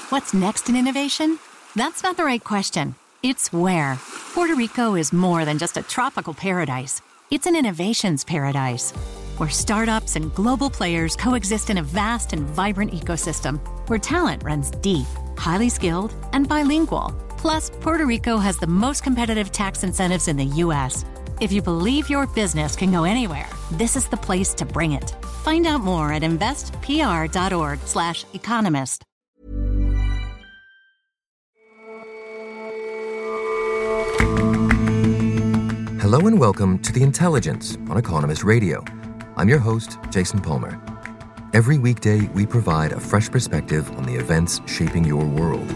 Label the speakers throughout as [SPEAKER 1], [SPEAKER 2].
[SPEAKER 1] What's next in innovation? That's not the right question. It's where. Puerto Rico is more than just a tropical paradise. It's an innovations paradise, where startups and global players coexist in a vast and vibrant ecosystem, where talent runs deep, highly skilled, and bilingual. Plus, Puerto Rico has the most competitive tax incentives in the U.S. If you believe your business can go anywhere, this is the place to bring it. Find out more at investpr.org/economist.
[SPEAKER 2] Hello and welcome to The Intelligence on Economist Radio. I'm your host, Jason Palmer. Every weekday, we provide a fresh perspective on the events shaping your world.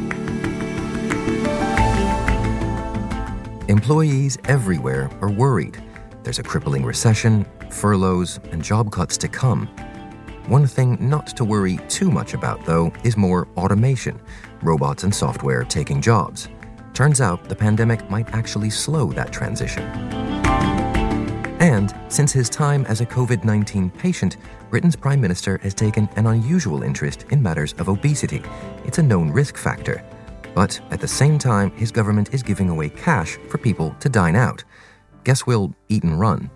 [SPEAKER 2] Employees everywhere are worried. There's a crippling recession, furloughs, and job cuts to come. One thing not to worry too much about, though, is more automation, robots and software taking jobs. Turns out the pandemic might actually slow that transition. And since his time as a COVID-19 patient, Britain's Prime Minister has taken an unusual interest in matters of obesity. It's a known risk factor. But at the same time, his government is giving away cash for people to dine out. Guess we'll eat and run.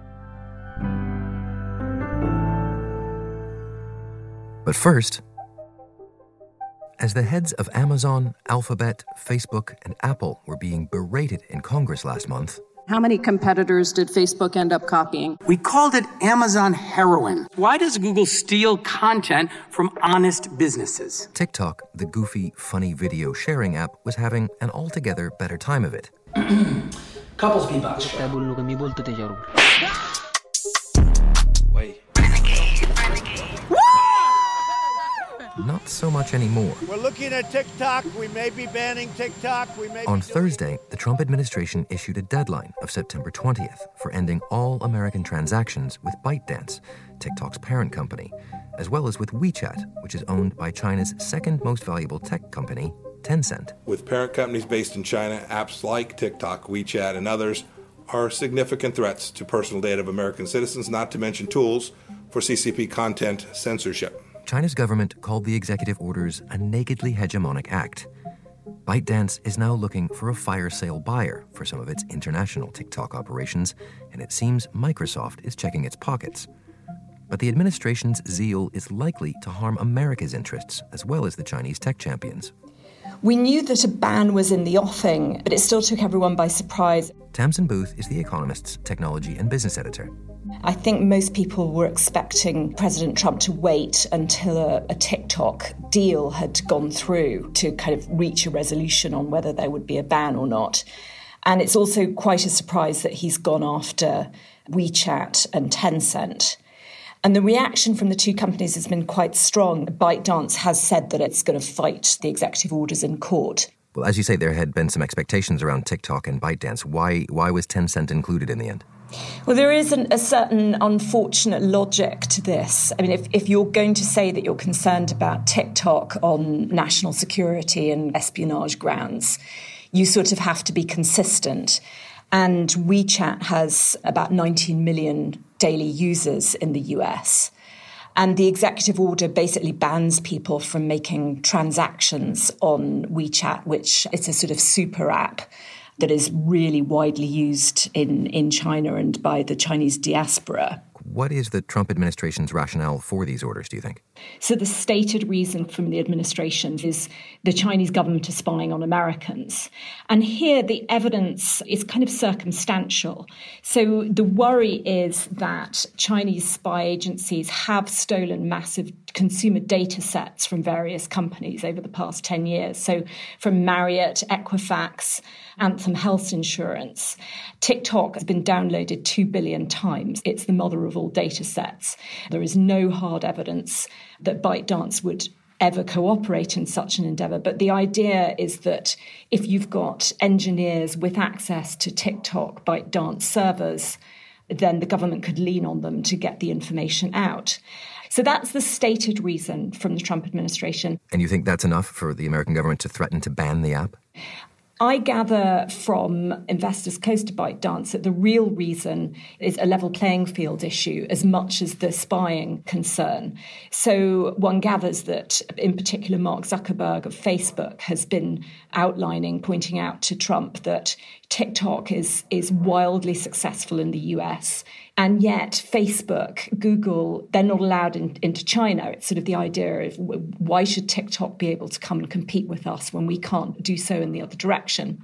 [SPEAKER 2] But first, as the heads of Amazon, Alphabet, Facebook, and Apple were being berated in Congress last month,
[SPEAKER 3] how many competitors did Facebook end up copying?
[SPEAKER 4] We called it Amazon Heroin. Why does Google steal content from honest businesses?
[SPEAKER 2] TikTok, the goofy, funny video sharing app, was having an altogether better time of it.
[SPEAKER 4] Couples be box.
[SPEAKER 2] Not so much anymore.
[SPEAKER 5] We're looking at TikTok. We may be banning TikTok.
[SPEAKER 2] On Thursday, the Trump administration issued a deadline of September 20th for ending all American transactions with ByteDance, TikTok's parent company, as well as with WeChat, which is owned by China's second most valuable tech company, Tencent.
[SPEAKER 6] With parent companies based in China, apps like TikTok, WeChat, and others are significant threats to personal data of American citizens, not to mention tools for CCP content censorship.
[SPEAKER 2] China's government called the executive orders a nakedly hegemonic act. ByteDance is now looking for a fire sale buyer for some of its international TikTok operations, and it seems Microsoft is checking its pockets. But the administration's zeal is likely to harm America's interests as well as the Chinese tech champions.
[SPEAKER 7] We knew that a ban was in the offing, but it still took everyone by surprise.
[SPEAKER 2] Tamsin Booth is The Economist's technology and business editor.
[SPEAKER 7] I think most people were expecting President Trump to wait until a TikTok deal had gone through to kind of reach a resolution on whether there would be a ban or not. And it's also quite a surprise that he's gone after WeChat and Tencent. And the reaction from the two companies has been quite strong. ByteDance has said that it's going to fight the executive orders in court.
[SPEAKER 2] Well, as you say, there had been some expectations around TikTok and ByteDance. Why was Tencent included in the end?
[SPEAKER 7] Well, there is a certain unfortunate logic to this. I mean, if you're going to say that you're concerned about TikTok on national security and espionage grounds, you sort of have to be consistent. And WeChat has about 19 million daily users in the US. And the executive order basically bans people from making transactions on WeChat, which is a sort of super app that is really widely used in China and by the Chinese diaspora.
[SPEAKER 2] What is the Trump administration's rationale for these orders, do you think?
[SPEAKER 7] So the stated reason from the administration is the Chinese government is spying on Americans. And here the evidence is kind of circumstantial. So the worry is that Chinese spy agencies have stolen massive consumer data sets from various companies over the past 10 years. So from Marriott, Equifax, Anthem Health Insurance. TikTok has been downloaded 2 billion times. It's the mother of all data sets. There is no hard evidence that ByteDance would ever cooperate in such an endeavour. But the idea is that if you've got engineers with access to TikTok, ByteDance servers, then the government could lean on them to get the information out. So that's the stated reason from the Trump administration.
[SPEAKER 2] And you think that's enough for the American government to threaten to ban the app?
[SPEAKER 7] I gather from investors close to ByteDance that the real reason is a level playing field issue as much as the spying concern. So one gathers that, in particular, Mark Zuckerberg of Facebook has been pointing out to Trump that TikTok is wildly successful in the US. And yet Facebook, Google, they're not allowed into China. It's sort of the idea of why should TikTok be able to come and compete with us when we can't do so in the other direction?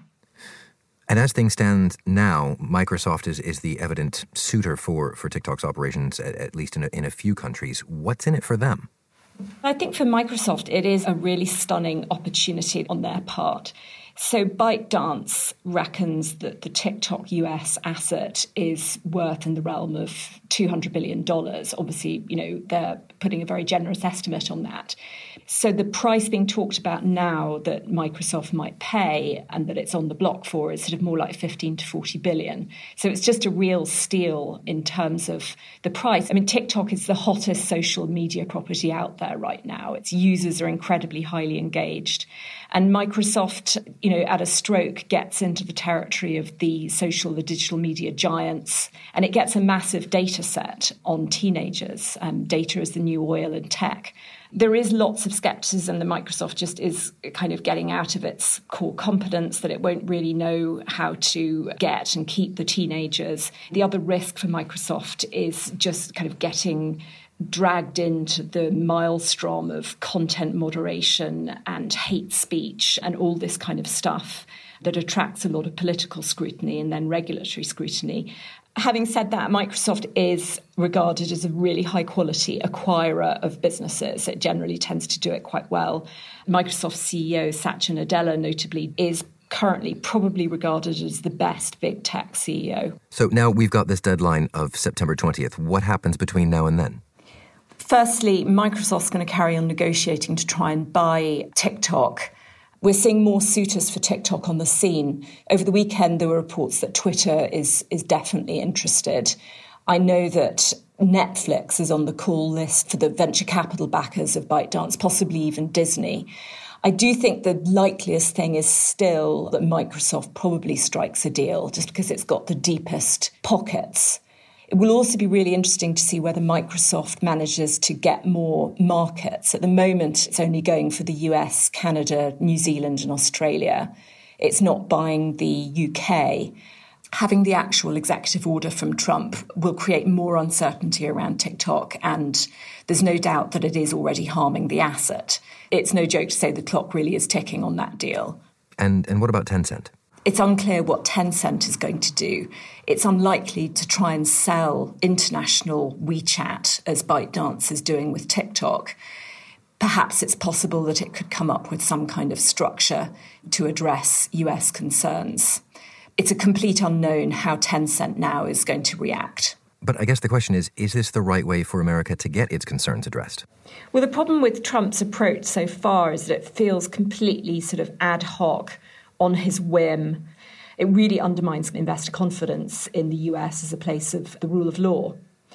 [SPEAKER 2] And as things stand now, Microsoft is the evident suitor for TikTok's operations, at least in a few countries. What's in it for them?
[SPEAKER 7] I think for Microsoft, it is a really stunning opportunity on their part. So ByteDance reckons that the TikTok US asset is worth in the realm of $200 billion. Obviously, they're putting a very generous estimate on that. So the price being talked about now that Microsoft might pay and that it's on the block for is sort of more like 15 to 40 billion. So it's just a real steal in terms of the price. I mean, TikTok is the hottest social media property out there right now. Its users are incredibly highly engaged. And Microsoft, at a stroke, gets into the territory of the digital media giants, and it gets a massive data set on teenagers. Data is the new oil in tech. There is lots of skepticism that Microsoft just is kind of getting out of its core competence, that it won't really know how to get and keep the teenagers. The other risk for Microsoft is just kind of getting dragged into the maelstrom of content moderation and hate speech and all this kind of stuff that attracts a lot of political scrutiny and then regulatory scrutiny. Having said that, Microsoft is regarded as a really high-quality acquirer of businesses. It generally tends to do it quite well. Microsoft CEO Satya Nadella, notably, is currently probably regarded as the best big tech CEO.
[SPEAKER 2] So now we've got this deadline of September 20th. What happens between now and then?
[SPEAKER 7] Firstly, Microsoft's going to carry on negotiating to try and buy TikTok. We're seeing more suitors for TikTok on the scene. Over the weekend, there were reports that Twitter is definitely interested. I know that Netflix is on the call list for the venture capital backers of ByteDance, possibly even Disney. I do think the likeliest thing is still that Microsoft probably strikes a deal just because it's got the deepest pockets. It will also be really interesting to see whether Microsoft manages to get more markets. At the moment, it's only going for the US, Canada, New Zealand and Australia. It's not buying the UK. Having the actual executive order from Trump will create more uncertainty around TikTok, and there's no doubt that it is already harming the asset. It's no joke to say the clock really is ticking on that deal.
[SPEAKER 2] And what about Tencent?
[SPEAKER 7] It's unclear what Tencent is going to do. It's unlikely to try and sell international WeChat as ByteDance is doing with TikTok. Perhaps it's possible that it could come up with some kind of structure to address US concerns. It's a complete unknown how Tencent now is going to react.
[SPEAKER 2] But I guess the question is this the right way for America to get its concerns addressed?
[SPEAKER 7] Well, the problem with Trump's approach so far is that it feels completely sort of ad hoc, on his whim. It really undermines investor confidence in the US as a place of the rule of law.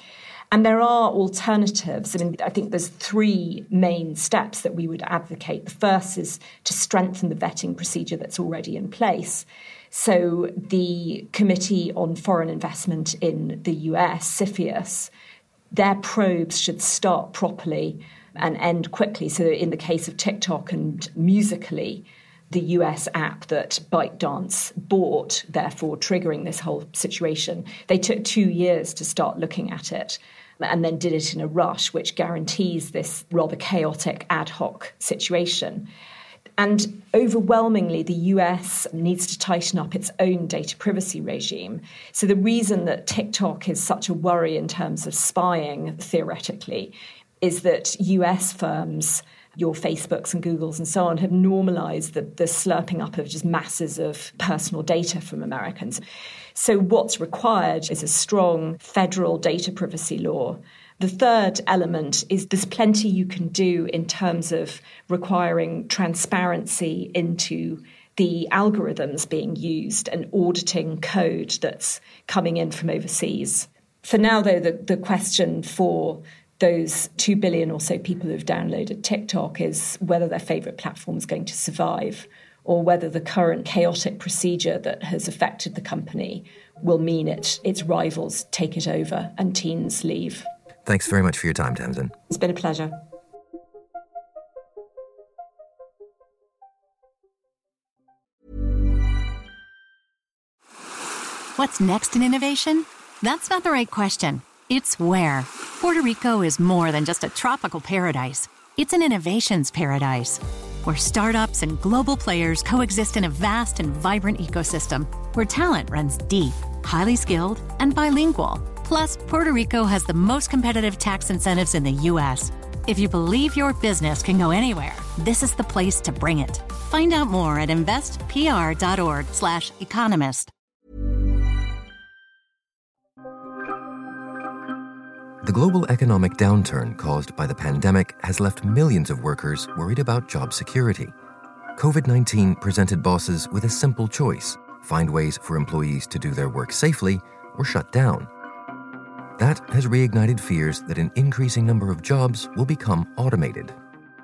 [SPEAKER 7] And there are alternatives. I think there's three main steps that we would advocate. The first is to strengthen the vetting procedure that's already in place. So the Committee on Foreign Investment in the US, CFIUS, their probes should start properly and end quickly. So in the case of TikTok and Musical.ly, the US app that ByteDance bought, therefore triggering this whole situation, they took 2 years to start looking at it and then did it in a rush, which guarantees this rather chaotic ad hoc situation. And overwhelmingly, the US needs to tighten up its own data privacy regime. So the reason that TikTok is such a worry in terms of spying, theoretically, is that US firms, your Facebooks and Googles and so on, have normalized the slurping up of just masses of personal data from Americans. So what's required is a strong federal data privacy law. The third element is there's plenty you can do in terms of requiring transparency into the algorithms being used and auditing code that's coming in from overseas. For now, though, the question for those 2 billion or so people who've downloaded TikTok is whether their favourite platform is going to survive or whether the current chaotic procedure that has affected the company will mean its rivals take it over and teens leave.
[SPEAKER 2] Thanks very much for your time, Tamsin.
[SPEAKER 7] It's been a pleasure.
[SPEAKER 1] What's next in innovation? That's not the right question. It's where. Puerto Rico is more than just a tropical paradise. It's an innovations paradise, where startups and global players coexist in a vast and vibrant ecosystem, where talent runs deep, highly skilled, and bilingual. Plus, Puerto Rico has the most competitive tax incentives in the U.S. If you believe your business can go anywhere, this is the place to bring it. Find out more at investpr.org/economist.
[SPEAKER 2] The global economic downturn caused by the pandemic has left millions of workers worried about job security. COVID-19 presented bosses with a simple choice: find ways for employees to do their work safely or shut down. That has reignited fears that an increasing number of jobs will become automated.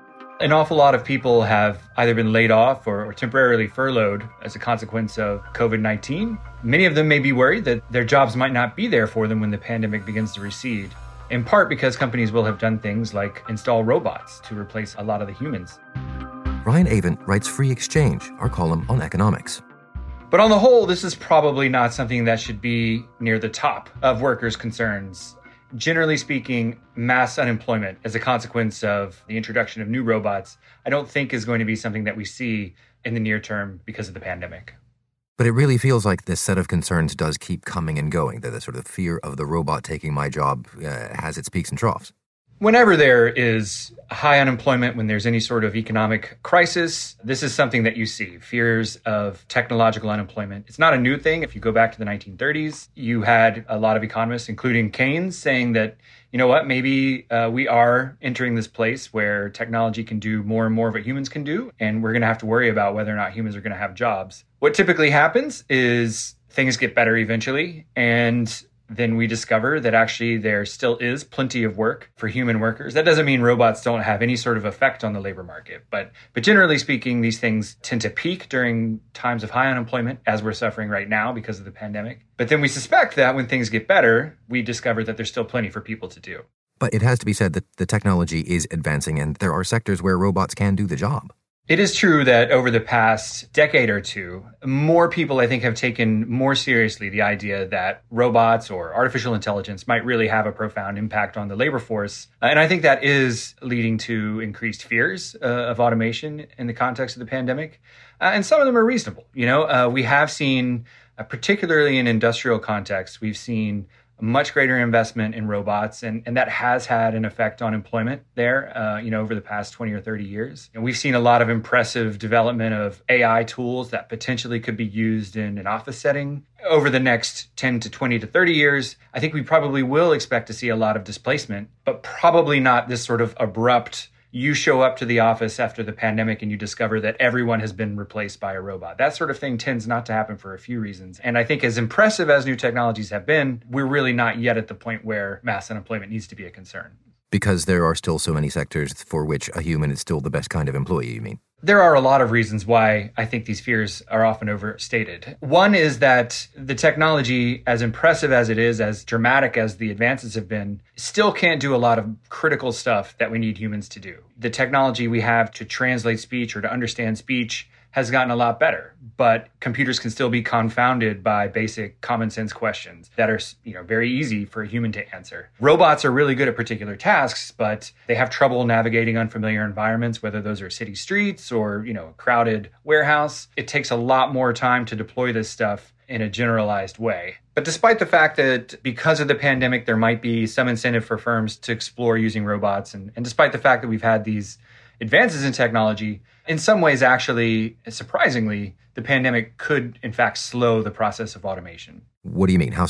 [SPEAKER 8] An awful lot of people have either been laid off or temporarily furloughed as a consequence of COVID-19. Many of them may be worried that their jobs might not be there for them when the pandemic begins to recede, in part because companies will have done things like install robots to replace a lot of the humans.
[SPEAKER 2] Ryan Avent writes Free Exchange, our column on economics.
[SPEAKER 8] But on the whole, this is probably not something that should be near the top of workers' concerns. Generally speaking, mass unemployment as a consequence of the introduction of new robots, I don't think is going to be something that we see in the near term because of the pandemic.
[SPEAKER 2] But it really feels like this set of concerns does keep coming and going, that the sort of fear of the robot taking my job has its peaks and troughs.
[SPEAKER 8] Whenever there is high unemployment, when there's any sort of economic crisis, this is something that you see, fears of technological unemployment. It's not a new thing. If you go back to the 1930s, you had a lot of economists, including Keynes, saying that, you know what, maybe we are entering this place where technology can do more and more of what humans can do, and we're going to have to worry about whether or not humans are going to have jobs. What typically happens is things get better eventually, and then we discover that actually there still is plenty of work for human workers. That doesn't mean robots don't have any sort of effect on the labor market, but generally speaking, these things tend to peak during times of high unemployment, as we're suffering right now because of the pandemic. But then we suspect that when things get better, we discover that there's still plenty for people to do.
[SPEAKER 2] But it has to be said that the technology is advancing, and there are sectors where robots can do the job.
[SPEAKER 8] It is true that over the past decade or two, more people, I think, have taken more seriously the idea that robots or artificial intelligence might really have a profound impact on the labor force. And I think that is leading to increased fears of automation in the context of the pandemic. And some of them are reasonable. We have seen, particularly in industrial contexts, we've seen much greater investment in robots, and that has had an effect on employment there, over the past 20 or 30 years. And we've seen a lot of impressive development of AI tools that potentially could be used in an office setting. Over the next 10 to 20 to 30 years, I think we probably will expect to see a lot of displacement, but probably not this sort of abrupt, you show up to the office after the pandemic and you discover that everyone has been replaced by a robot. That sort of thing tends not to happen for a few reasons. And I think as impressive as new technologies have been, we're really not yet at the point where mass unemployment needs to be a concern.
[SPEAKER 2] Because there are still so many sectors for which a human is still the best kind of employee, you mean?
[SPEAKER 8] There are a lot of reasons why I think these fears are often overstated. One is that the technology, as impressive as it is, as dramatic as the advances have been, still can't do a lot of critical stuff that we need humans to do. The technology we have to translate speech or to understand speech has gotten a lot better, but computers can still be confounded by basic common sense questions that are, very easy for a human to answer. Robots are really good at particular tasks, but they have trouble navigating unfamiliar environments, whether those are city streets or, a crowded warehouse. It takes a lot more time to deploy this stuff in a generalized way. But despite the fact that because of the pandemic, there might be some incentive for firms to explore using robots, and despite the fact that we've had these advances in technology, in some ways, actually, surprisingly, the pandemic could, in fact, slow the process of automation.
[SPEAKER 2] What do you mean? How so?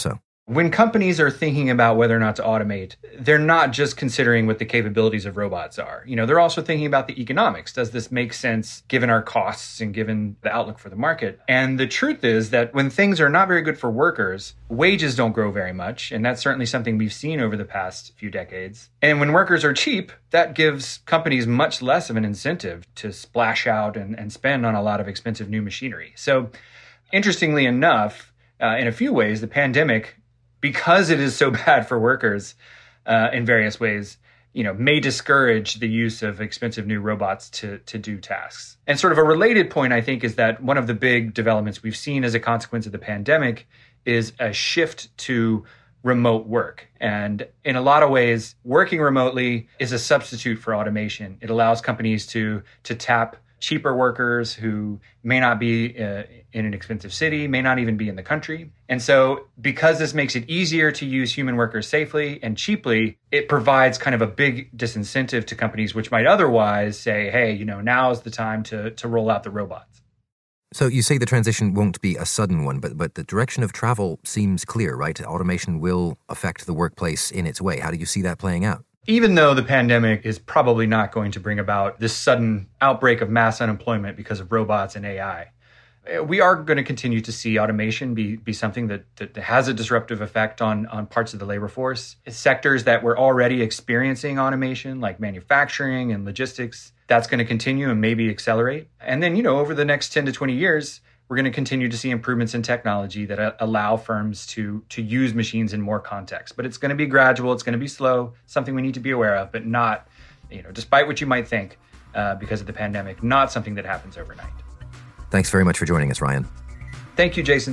[SPEAKER 8] When companies are thinking about whether or not to automate, they're not just considering what the capabilities of robots are. They're also thinking about the economics. Does this make sense given our costs and given the outlook for the market? And the truth is that when things are not very good for workers, wages don't grow very much. And that's certainly something we've seen over the past few decades. And when workers are cheap, that gives companies much less of an incentive to splash out and spend on a lot of expensive new machinery. So interestingly enough, in a few ways, the pandemic, because it is so bad for workers in various ways, may discourage the use of expensive new robots to do tasks. And sort of a related point, I think, is that one of the big developments we've seen as a consequence of the pandemic is a shift to remote work. And in a lot of ways, working remotely is a substitute for automation. It allows companies to tap cheaper workers who may not be in an expensive city, may not even be in the country. And so because this makes it easier to use human workers safely and cheaply, it provides kind of a big disincentive to companies which might otherwise say, hey, now is the time to roll out the robots.
[SPEAKER 2] So you say the transition won't be a sudden one, but the direction of travel seems clear, right? Automation will affect the workplace in its way. How do you see that playing out?
[SPEAKER 8] Even though the pandemic is probably not going to bring about this sudden outbreak of mass unemployment because of robots and AI, we are going to continue to see automation be something that has a disruptive effect on parts of the labor force. Sectors that were already experiencing automation, like manufacturing and logistics, that's going to continue and maybe accelerate. And then, over the next 10 to 20 years, we're going to continue to see improvements in technology that allow firms to use machines in more contexts. But it's going to be gradual. It's going to be slow, something we need to be aware of, but not, despite what you might think because of the pandemic, not something that happens overnight.
[SPEAKER 2] Thanks very much for joining us, Ryan.
[SPEAKER 8] Thank you, Jason.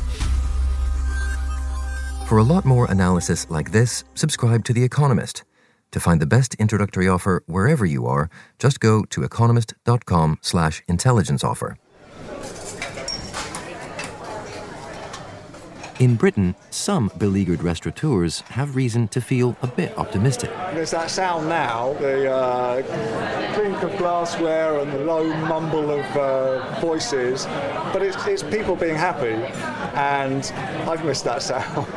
[SPEAKER 2] For a lot more analysis like this, subscribe to The Economist. To find the best introductory offer wherever you are, just go to economist.com/intelligence offer. In Britain, some beleaguered restaurateurs have reason to feel a bit optimistic.
[SPEAKER 9] There's that sound now, the clink of glassware and the low mumble of voices, but it's people being happy, and I've missed that sound.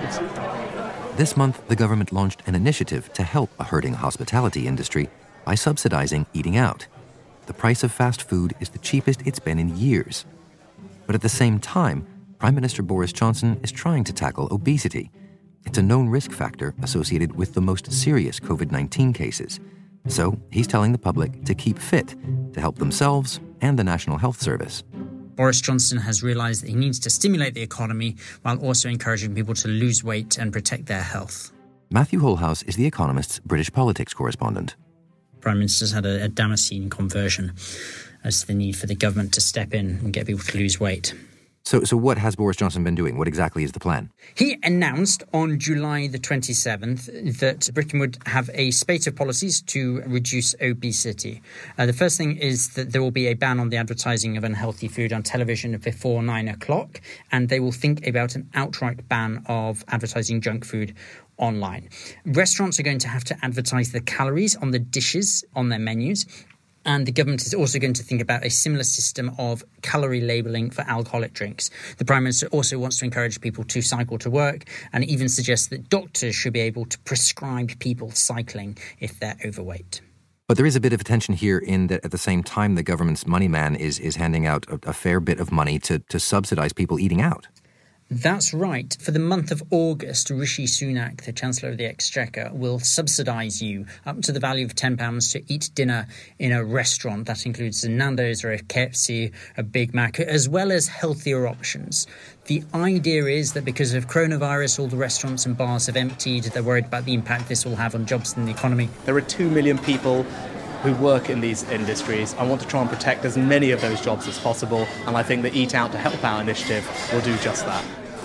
[SPEAKER 2] This month, the government launched an initiative to help a hurting hospitality industry by subsidizing eating out. The price of fast food is the cheapest it's been in years. But at the same time, Prime Minister Boris Johnson is trying to tackle obesity. It's a known risk factor associated with the most serious COVID-19 cases. So he's telling the public to keep fit to help themselves and the National Health Service.
[SPEAKER 10] Boris Johnson has realised that he needs to stimulate the economy while also encouraging people to lose weight and protect their health.
[SPEAKER 2] Matthew Holhouse is The Economist's British politics correspondent.
[SPEAKER 10] Prime Minister's had a Damascene conversion as to the need for the government to step in and get people to lose weight.
[SPEAKER 2] So what has Boris Johnson been doing? What exactly is the plan?
[SPEAKER 10] He announced on July the 27th that Britain would have a spate of policies to reduce obesity. The first thing is that there will be a ban on the advertising of unhealthy food on television before 9 o'clock, and they will think about an outright ban of advertising junk food online. Restaurants are going to have to advertise the calories on the dishes on their menus. And the government is also going to think about a similar system of calorie labelling for alcoholic drinks. The Prime Minister also wants to encourage people to cycle to work and even suggests that doctors should be able to prescribe people cycling if they're overweight.
[SPEAKER 2] But there is a bit of a tension here in that at the same time the government's money man is handing out a fair bit of money to subsidise people eating out.
[SPEAKER 10] That's right. For the month of August, Rishi Sunak, the Chancellor of the Exchequer, will subsidise you up to the value of £10 to eat dinner in a restaurant. That includes a Nando's or a KFC, a Big Mac, as well as healthier options. The idea is that because of coronavirus, all the restaurants and bars have emptied. They're worried about the impact this will have on jobs in the economy.
[SPEAKER 11] There are 2 million people who work in these industries. I want to try and protect as many of those jobs as possible, and I think the Eat Out to Help Out initiative will do just that.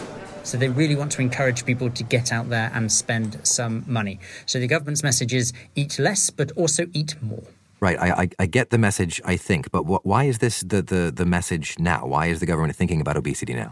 [SPEAKER 10] So they really want to encourage people to get out there and spend some money. So the government's message is eat less, but also eat more.
[SPEAKER 2] Right, I get the message, I think, but why is this the message now? Why is the government thinking about obesity now?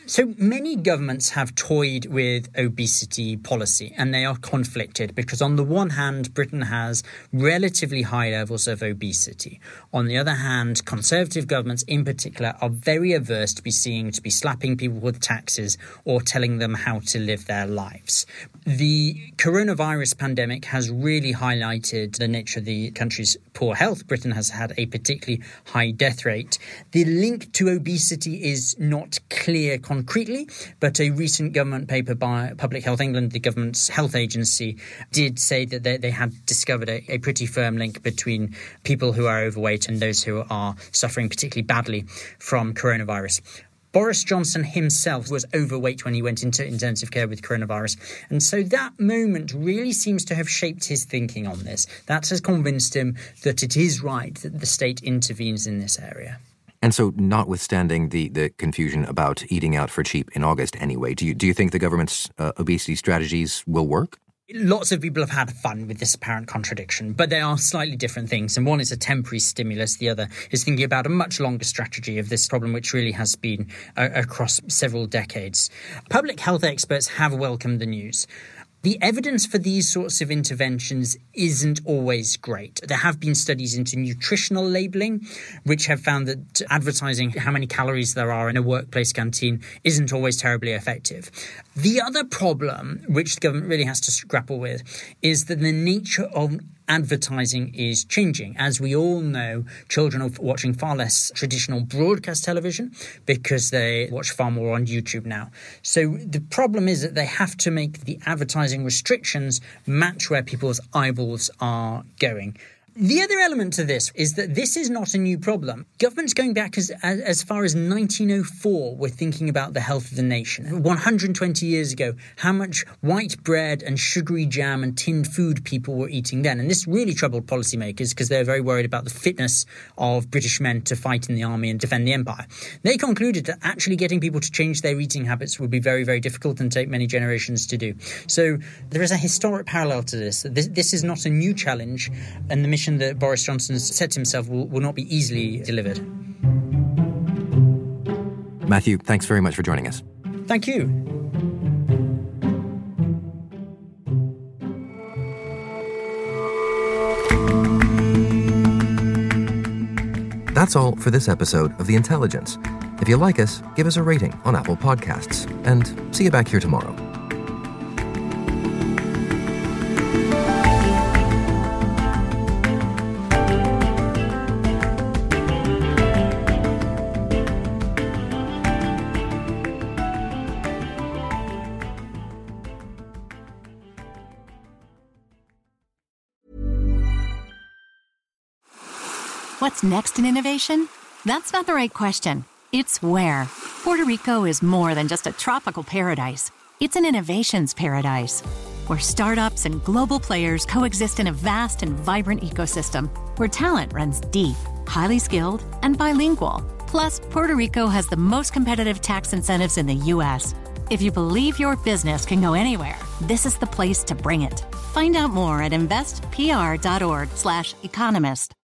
[SPEAKER 10] So many governments have toyed with obesity policy, and they are conflicted because on the one hand, Britain has relatively high levels of obesity. On the other hand, Conservative governments in particular are very averse to be slapping people with taxes or telling them how to live their lives. The coronavirus pandemic has really highlighted the nature of the country's poor health. Britain has had a particularly high death rate. The link to obesity is not clear concretely, but a recent government paper by Public Health England, the government's health agency, did say that they had discovered a pretty firm link between people who are overweight and those who are suffering particularly badly from coronavirus. Boris Johnson himself was overweight when he went into intensive care with coronavirus. And so that moment really seems to have shaped his thinking on this. That has convinced him that it is right that the state intervenes in this area.
[SPEAKER 2] And so, notwithstanding the confusion about eating out for cheap in August anyway, do you think the government's obesity strategies will work?
[SPEAKER 10] Lots of people have had fun with this apparent contradiction, but they are slightly different things. And one is a temporary stimulus. The other is thinking about a much longer strategy of this problem, which really has been across several decades. Public health experts have welcomed the news. The evidence for these sorts of interventions isn't always great. There have been studies into nutritional labelling, which have found that advertising how many calories there are in a workplace canteen isn't always terribly effective. The other problem, which the government really has to grapple with, is that the nature of advertising is changing. As we all know, children are watching far less traditional broadcast television because they watch far more on YouTube now. So the problem is that they have to make the advertising restrictions match where people's eyeballs are going. The other element to this is that this is not a new problem. Governments going back as far as 1904 were thinking about the health of the nation. 120 years ago, how much white bread and sugary jam and tinned food people were eating then. And this really troubled policymakers because they were very worried about the fitness of British men to fight in the army and defend the empire. They concluded that actually getting people to change their eating habits would be very, very difficult and take many generations to do. So there is a historic parallel to this. This is not a new challenge, and the mission that Boris Johnson set himself will not be easily delivered.
[SPEAKER 2] Matthew, thanks very much for joining us.
[SPEAKER 10] Thank you.
[SPEAKER 2] That's all for this episode of The Intelligence. If you like us, give us a rating on Apple Podcasts. And see you back here tomorrow.
[SPEAKER 1] What's next in innovation? That's not the right question. It's where. Puerto Rico is more than just a tropical paradise. It's an innovations paradise, where startups and global players coexist in a vast and vibrant ecosystem, where talent runs deep, highly skilled, and bilingual. Plus, Puerto Rico has the most competitive tax incentives in the U.S. If you believe your business can go anywhere, this is the place to bring it. Find out more at investpr.org/economist.